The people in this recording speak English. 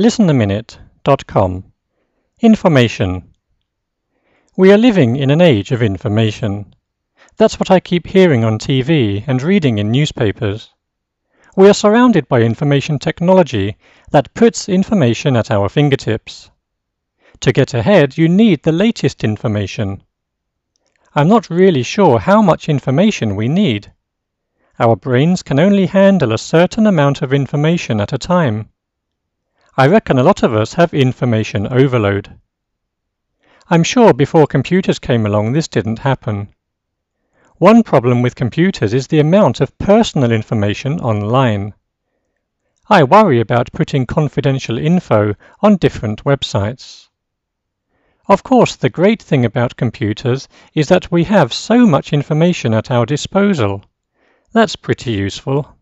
listenaminute.com. Information. We are living in an age of information. That's what I keep hearing on TV and reading in newspapers. We are surrounded by information technology that puts information at our fingertips. To get ahead, you need the latest information. I'm not really sure how much information we need. Our brains can only handle a certain amount of information at a time. I reckon a lot of us have information overload. I'm sure before computers came along this didn't happen. One problem with computers is the amount of personal information online. I worry about putting confidential info on different websites. Of course, the great thing about computers is that we have so much information at our disposal. That's pretty useful.